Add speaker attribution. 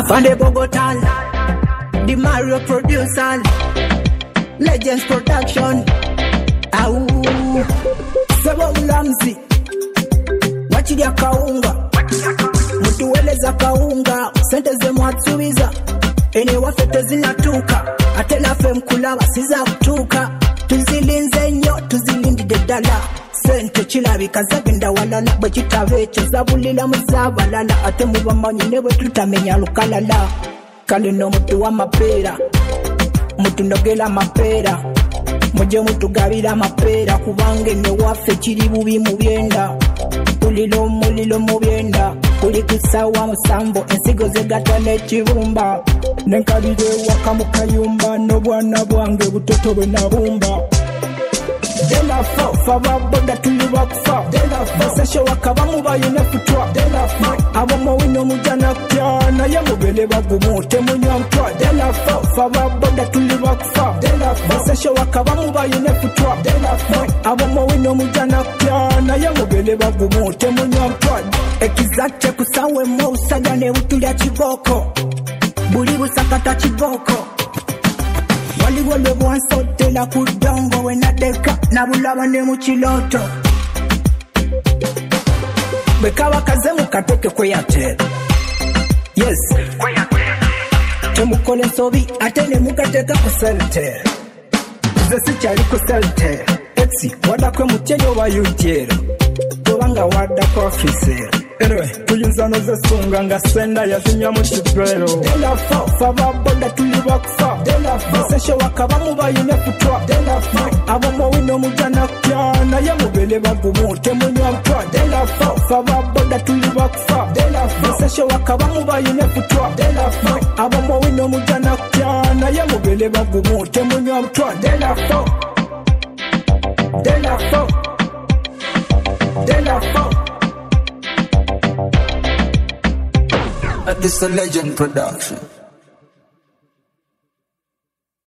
Speaker 1: From the Bogota, the Mario producer, Legends Production. Au Sebo Ulamzi, wachidia kaunga, mutuweleza kaunga, sente ze mwatsubiza, ene wafete zinatuka, atena fe mkulaba siza kutuka, tuzilinze nyo, tuzilindide dala, sente chilabika zabinda walala, bachitavecho zabulila muzabalala, ate mubamanyi newe tutamenya lukalala, kalino mutu wa mapera, mutu nogela mapera, muje mutugabira mapera, kubange ne wafe chiri bubi mubyenda, ulilo mulilo mubyenda, kuli kusawa musambo, ensigo zegata nechibumba, nenkabide waka mukayumba, no bwana bwange butoto bwe nabumba. Dela fo, fava boda tuli wakfa. Dela fo, sesho wakaba mubaye nefutwa. Dela fo, abamo wino mujana kya, na ya mubele bagumu, temu nyampwa. Dela fo, fava boda tuli wakfa. Dela fo, sesho wakaba mubaye nefutwa. Dela fo, abamo wino mujana kya, na ya mubele bagumu, temu nyampwa. Ekizakche kusawe mo usagane utulia chiboko. Buli busakata chiboko. Waliwole bwansote la kudongo wenadeka nabulaba ne muchiloto bekawa kaze mukateke kweyate yes temukole sobi atene mukateka kuselte zesi cyari kuselte etsi wadakwe mutenyo bayugero tobanga wadakwe officer. Anyway, tuyinzano zesunga nga senda yazinya mu kipero. Dela fo, fava boda tuli wakfa. Dela fo, sesho wakaba mubaye nefutwa. Dela fo, abamo wino mujana kya, na ya mubele bagumu, temu nyampwa. Dela fo, fava boda tuli wakfa. Dela fo, sesho wakaba mubaye nefutwa. Dela fo, abamo wino mujana kya, na ya mubele bagumu, temu nyampwa. Dela fo, Dela fo, Dela fo.
Speaker 2: This is a Legend Production.